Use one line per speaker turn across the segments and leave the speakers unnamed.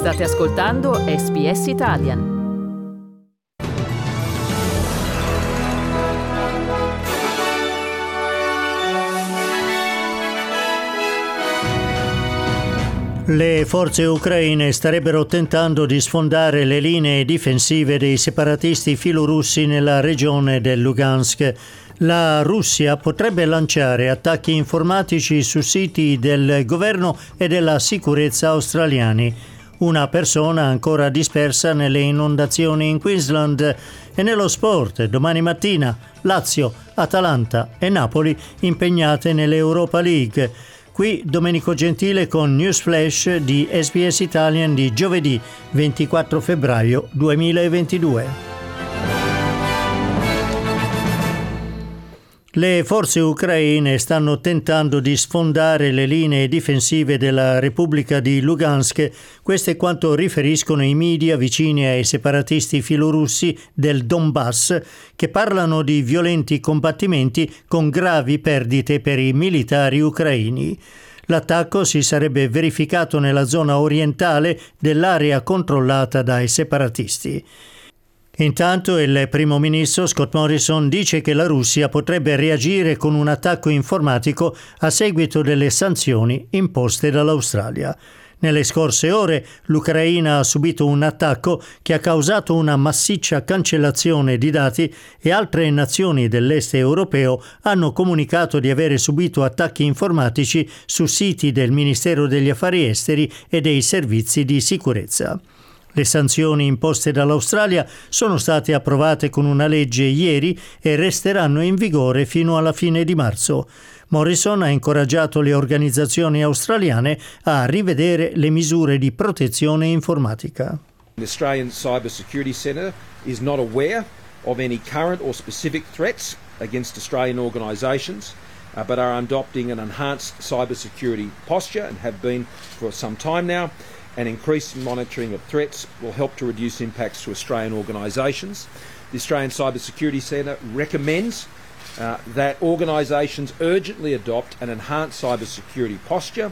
State ascoltando SBS Italian.
Le forze ucraine starebbero tentando di sfondare le linee difensive dei separatisti filorussi nella regione del Lugansk. La Russia potrebbe lanciare attacchi informatici su siti del governo e della sicurezza australiani. Una persona ancora dispersa nelle inondazioni in Queensland. E nello sport, domani mattina, Lazio, Atalanta e Napoli impegnate nell'Europa League. Qui Domenico Gentile con News Flash di SBS Italian di giovedì 24 febbraio 2022. Le forze ucraine stanno tentando di sfondare le linee difensive della Repubblica di Lugansk. Questo è quanto riferiscono i media vicini ai separatisti filorussi del Donbass, che parlano di violenti combattimenti con gravi perdite per i militari ucraini. L'attacco si sarebbe verificato nella zona orientale dell'area controllata dai separatisti. Intanto il primo ministro Scott Morrison dice che la Russia potrebbe reagire con un attacco informatico a seguito delle sanzioni imposte dall'Australia. Nelle scorse ore l'Ucraina ha subito un attacco che ha causato una massiccia cancellazione di dati e altre nazioni dell'est europeo hanno comunicato di avere subito attacchi informatici su siti del Ministero degli Affari Esteri e dei servizi di sicurezza. Le sanzioni imposte dall'Australia sono state approvate con una legge ieri e resteranno in vigore fino alla fine di marzo. Morrison ha incoraggiato le organizzazioni australiane a rivedere le misure di protezione informatica.
The Australian Cyber Security Centre is not aware of any current or specific threats against Australian organisations, but are adopting an enhanced cyber security posture and have been for some time now. And increased monitoring of threats will help to reduce impacts to Australian organisations. The Australian Cyber Security Centre recommends that organisations urgently adopt an enhanced cyber security posture.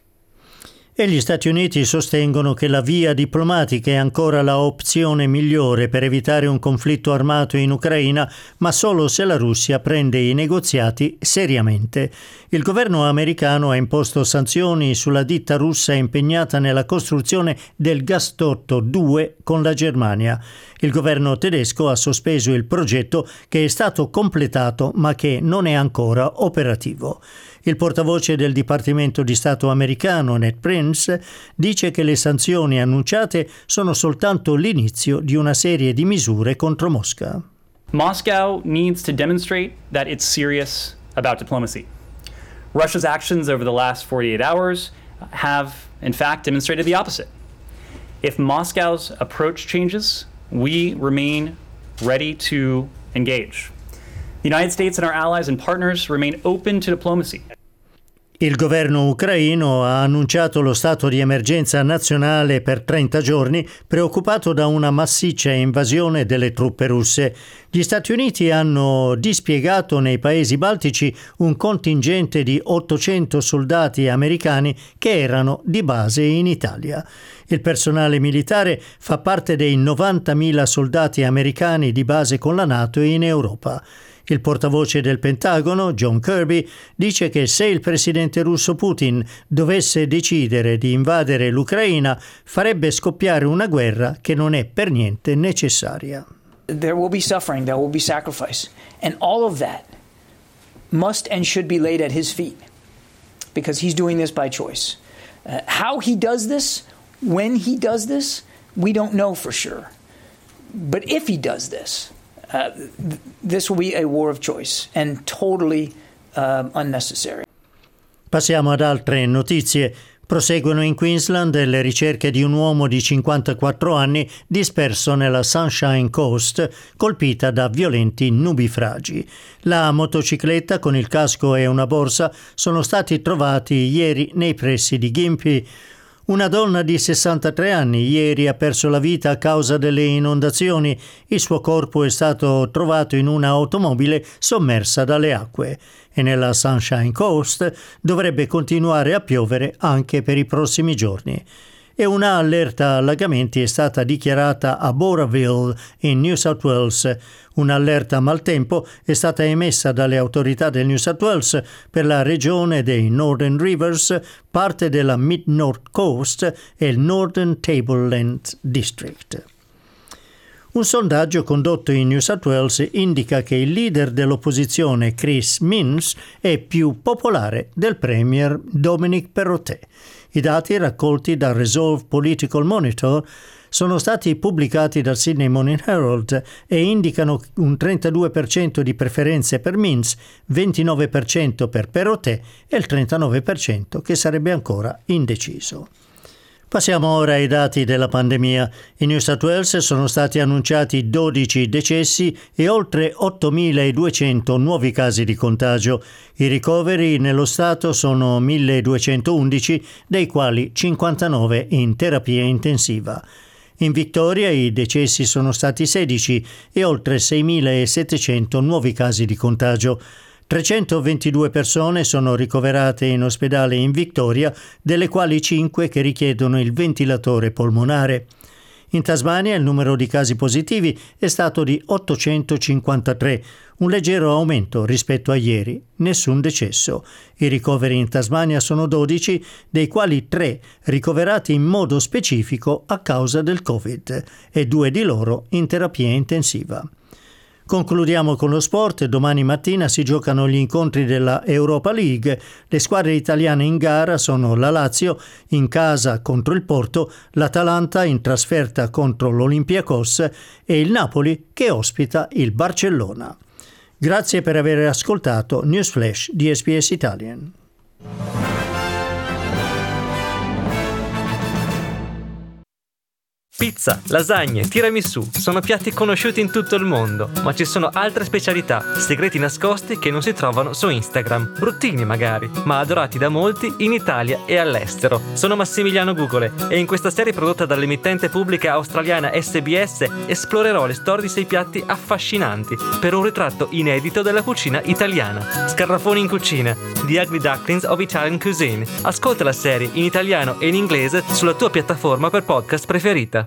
E gli Stati Uniti sostengono che la via diplomatica è ancora la opzione migliore per evitare un conflitto armato in Ucraina, ma solo se la Russia prende i negoziati seriamente. Il governo americano ha imposto sanzioni sulla ditta russa impegnata nella costruzione del gasdotto 2 con la Germania. Il governo tedesco ha sospeso il progetto, che è stato completato ma che non è ancora operativo. Il portavoce del Dipartimento di Stato americano, Ned Prince, dice che le sanzioni annunciate sono soltanto l'inizio di una serie di misure contro Mosca.
Moscow needs to demonstrate that it's serious about diplomacy. Russia's actions over the last 48 hours have, in fact, demonstrated the opposite. If Moscow's approach changes, we remain ready to engage. The United States and our allies and partners remain open to diplomacy.
Il governo ucraino ha annunciato lo stato di emergenza nazionale per 30 giorni, preoccupato da una massiccia invasione delle truppe russe. Gli Stati Uniti hanno dispiegato nei paesi baltici un contingente di 800 soldati americani che erano di base in Italia. Il personale militare fa parte dei 90.000 soldati americani di base con la NATO in Europa. Il portavoce del Pentagono, John Kirby, dice che se il presidente russo Putin dovesse decidere di invadere l'Ucraina, farebbe scoppiare una guerra che non è per niente necessaria.
There will be suffering, there will be sacrifice, and all of that must and should be laid at his feet, because he's doing this by choice. How he does this, when he does this, we don't know for sure. But if he does this, this will be a war of choice and totally unnecessary.
Passiamo ad altre notizie. Proseguono in Queensland le ricerche di un uomo di 54 anni disperso nella Sunshine Coast, colpita da violenti nubifragi. La motocicletta con il casco e una borsa sono stati trovati ieri nei pressi di Gympie. Una donna di 63 anni ieri ha perso la vita a causa delle inondazioni. Il suo corpo è stato trovato in un'automobile sommersa dalle acque. E nella Sunshine Coast dovrebbe continuare a piovere anche per i prossimi giorni. e una allerta allagamenti è stata dichiarata a Bowraville in New South Wales. Un'allerta maltempo è stata emessa dalle autorità del New South Wales per la regione dei Northern Rivers, parte della Mid-North Coast e il Northern Tableland District. Un sondaggio condotto in New South Wales indica che il leader dell'opposizione Chris Minns è più popolare del premier Dominic Perrottet. I dati raccolti dal Resolve Political Monitor sono stati pubblicati dal Sydney Morning Herald e indicano un 32% di preferenze per Minns, 29% per Perrottet e il 39% che sarebbe ancora indeciso. Passiamo ora ai dati della pandemia. In New South Wales sono stati annunciati 12 decessi e oltre 8.200 nuovi casi di contagio. I ricoveri nello Stato sono 1.211, dei quali 59 in terapia intensiva. In Victoria i decessi sono stati 16 e oltre 6.700 nuovi casi di contagio. 322 persone sono ricoverate in ospedale in Victoria, delle quali 5 che richiedono il ventilatore polmonare. In Tasmania il numero di casi positivi è stato di 853, un leggero aumento rispetto a ieri, nessun decesso. I ricoveri in Tasmania sono 12, dei quali 3 ricoverati in modo specifico a causa del Covid e 2 di loro in terapia intensiva. Concludiamo con lo sport. Domani mattina si giocano gli incontri della Europa League. Le squadre italiane in gara sono la Lazio in casa contro il Porto, l'Atalanta in trasferta contro l'Olympiakos e il Napoli che ospita il Barcellona. Grazie per aver ascoltato News Flash di SBS Italian.
Pizza, lasagne, tiramisù sono piatti conosciuti in tutto il mondo, ma ci sono altre specialità, segreti nascosti che non si trovano su Instagram, bruttini magari, ma adorati da molti in Italia e all'estero. Sono Massimiliano Gugole e in questa serie prodotta dall'emittente pubblica australiana SBS esplorerò le storie di 6 piatti affascinanti per un ritratto inedito della cucina italiana. Scarafoni in cucina, The Ugly Ducklings of Italian Cuisine. Ascolta la serie in italiano e in inglese sulla tua piattaforma per podcast preferita.